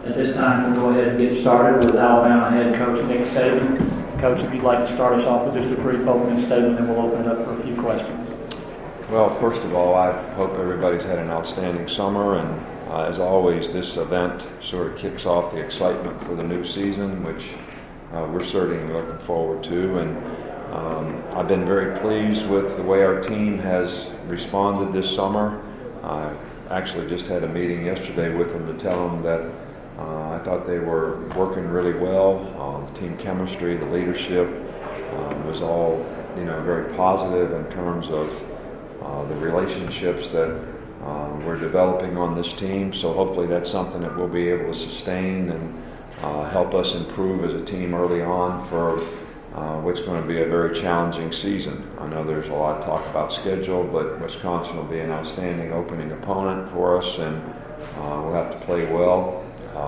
At this time, we'll go ahead and get started with Alabama head coach Nick Saban. Coach, if you'd like to start us off with just a brief opening statement, then we'll open it up for a few questions. Well, first of all, I hope everybody's had an outstanding summer, and as always, this event sort of kicks off the excitement for the new season, which we're certainly looking forward to. And I've been very pleased with the way our team has responded this summer. I actually just had a meeting yesterday with them to tell them that I thought they were working really well. The team chemistry, the leadership was all, very positive in terms of the relationships that we're developing on this team. So hopefully that's something that we'll be able to sustain and help us improve as a team early on for what's going to be a very challenging season. I know there's a lot of talk about schedule, but Wisconsin will be an outstanding opening opponent for us, and we'll have to play well.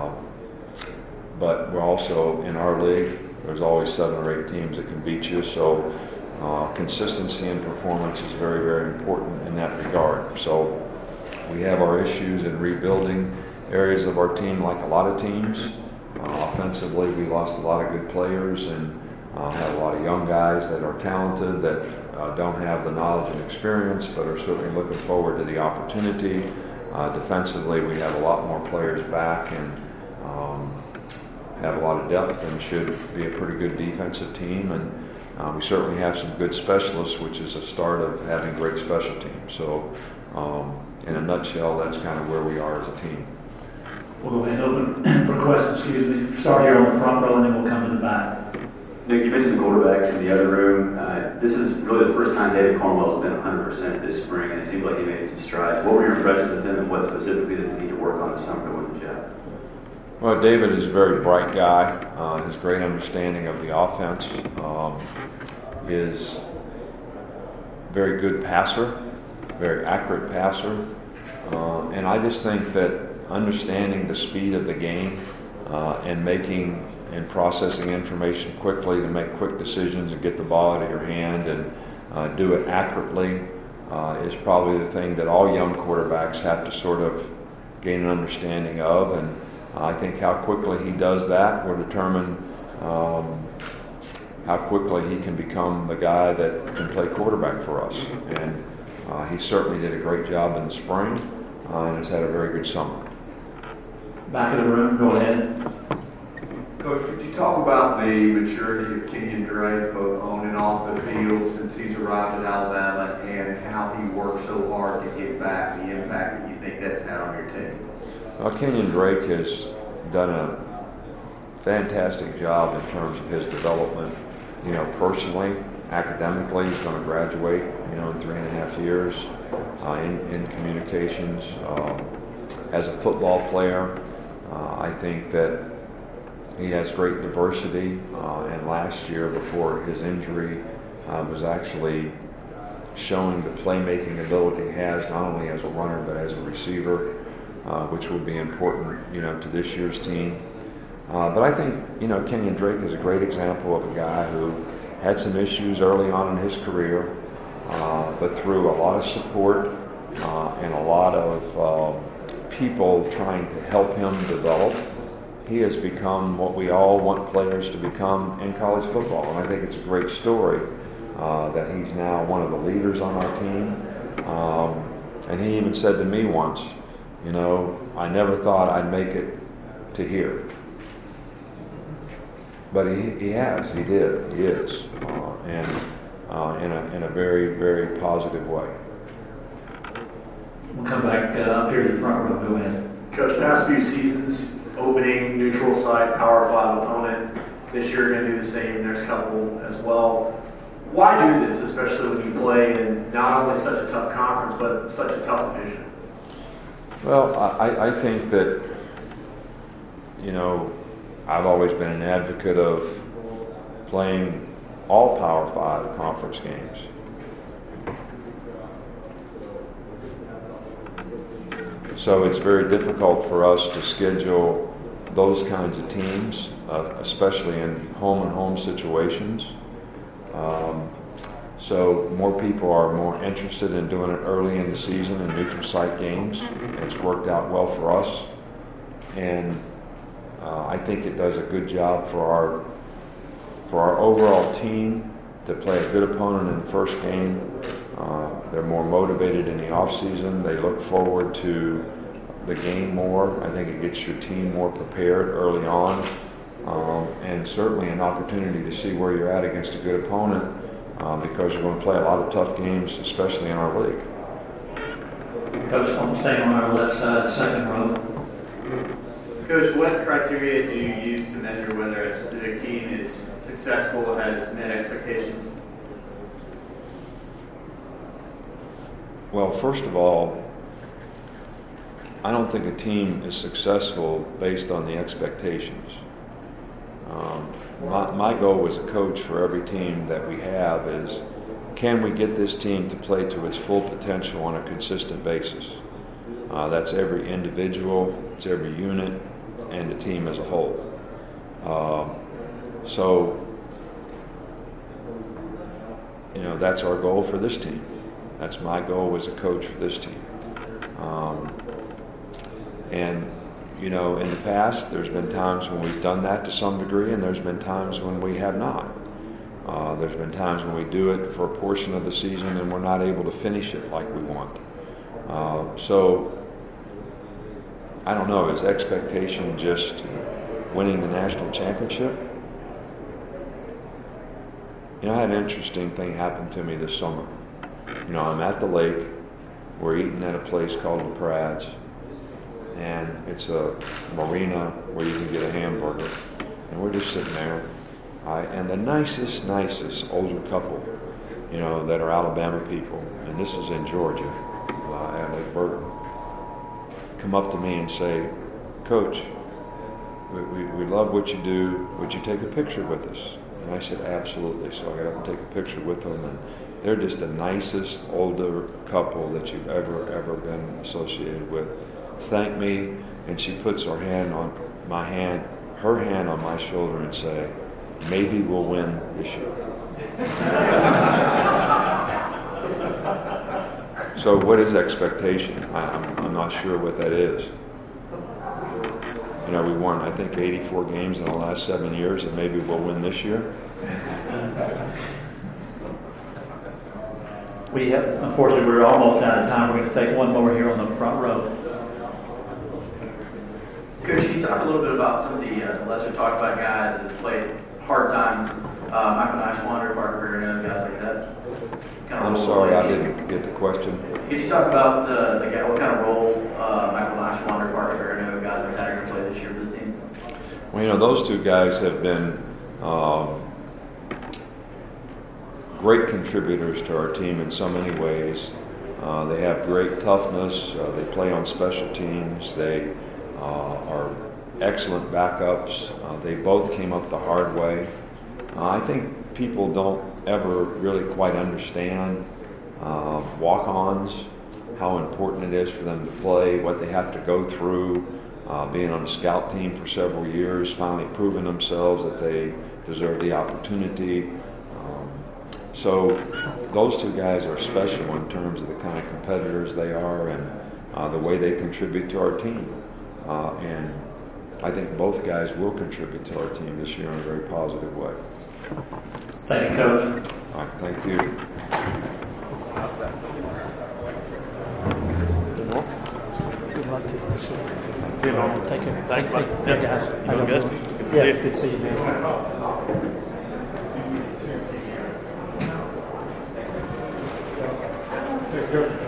But we're also in our league, there's always 7 or 8 teams that can beat you, so consistency in performance is very, very important in that regard. So we have our issues in rebuilding areas of our team like a lot of teams. Offensively, we lost a lot of good players and have a lot of young guys that are talented that don't have the knowledge and experience but are certainly looking forward to the opportunity. Defensively, we have a lot more players back and have a lot of depth and should be a pretty good defensive team. And we certainly have some good specialists, which is a start of having great special teams. So in a nutshell, that's kind of where we are as a team. We'll go ahead and open for questions, Start here on the front row and then we'll come to the back. Nick, you mentioned the quarterbacks in the other room. This is really the first time David Cornwell's been 100% this spring, and it seems like he made some strides. What were your impressions of him, and what specifically does he need to work on this summer to win the job? Well, David is a very bright guy. Has great understanding of the offense. Is very good passer, very accurate passer. And I just think that understanding the speed of the game and making and processing information quickly to make quick decisions and get the ball out of your hand and do it accurately is probably the thing that all young quarterbacks have to sort of gain an understanding of. And I think how quickly he does that will determine how quickly he can become the guy that can play quarterback for us. And he certainly did a great job in the spring and has had a very good summer. Back of the room, go ahead. Coach, could you talk about the maturity of Kenyon Drake, both on and off the field, since he's arrived at Alabama, and how he worked so hard to get back, the impact that you think that's had on your team? Well, Kenyon Drake has done a fantastic job in terms of his development, personally, academically. He's going to graduate, in 3.5 years in communications. As a football player, I think that he has great diversity, and last year, before his injury, was actually showing the playmaking ability he has, not only as a runner but as a receiver, which will be important, to this year's team. But I think, Kenyon Drake is a great example of a guy who had some issues early on in his career, but through a lot of support and a lot of people trying to help him develop, he has become what we all want players to become in college football. And I think it's a great story that he's now one of the leaders on our team. And he even said to me once, I never thought I'd make it to here. But he has, he did, he is, and in a very, very positive way. We'll come back up here to the front row. Go ahead. Coach, past few seasons, opening neutral site, Power 5 opponent. This year, you're going to do the same. There's a couple as well. Why do this, especially when you play in not only such a tough conference, but such a tough division? Well, I think that, I've always been an advocate of playing all Power 5 conference games. So it's very difficult for us to schedule those kinds of teams, especially in home-and-home situations. So more people are more interested in doing it early in the season in neutral site games. It's worked out well for us. And I think it does a good job for our overall team to play a good opponent in the first game. They're more motivated in the off season. They look forward to the game more. I think it gets your team more prepared early on, and certainly an opportunity to see where you're at against a good opponent, because you're going to play a lot of tough games, especially in our league. Coach, I'm staying on our left side, second row. Coach, what criteria do you use to measure whether a specific team is successful, has met expectations? Well, first of all, I don't think a team is successful based on the expectations. My goal as a coach for every team that we have is, can we get this team to play to its full potential on a consistent basis? That's every individual, it's every unit, and the team as a whole. So, that's our goal for this team. That's my goal as a coach for this team. And in the past, there's been times when we've done that to some degree, and there's been times when we have not. There's been times when we do it for a portion of the season and we're not able to finish it like we want. So, I don't know, is expectation just winning the national championship? I had an interesting thing happen to me this summer. I'm at the lake. We're eating at a place called the Prads, and it's a marina where you can get a hamburger. And we're just sitting there, and the nicest older couple, that are Alabama people, and this is in Georgia, at Lake Burton, come up to me and say, "Coach, we love what you do. Would you take a picture with us?" And I said, "Absolutely." So I got up and take a picture with them, and they're just the nicest older couple that you've ever been associated with. Thank me, and she puts her hand on my shoulder and say, "Maybe we'll win this year." So what is expectation? I'm not sure what that is. We won, I think, 84 games in the last 7 years, and maybe we'll win this year. Unfortunately, we're almost out of time. We're going to take one more here on the front row. Coach, can you talk a little bit about some of the lesser talked about guys that have played hard times? Michael Nashwander, Parker Verano, guys like that. I'm sorry, I didn't get the question. Can you talk about what kind of role Michael Nashwander, Parker Verano, guys like that are going to play this year for the team? Well, those two guys have been great contributors to our team in so many ways. They have great toughness. They play on special teams. They are excellent backups. They both came up the hard way. I think people don't ever really quite understand walk-ons, how important it is for them to play, what they have to go through, being on the scout team for several years, finally proving themselves that they deserve the opportunity. So those two guys are special in terms of the kind of competitors they are and the way they contribute to our team. And I think both guys will contribute to our team this year in a very positive way. Thank you, Coach. All right, thank you. Good luck to you this season. See you, man. Take care. Thanks, bud. Yeah, guys. You doing good? Good to see you. Good to see you, man. Let's go.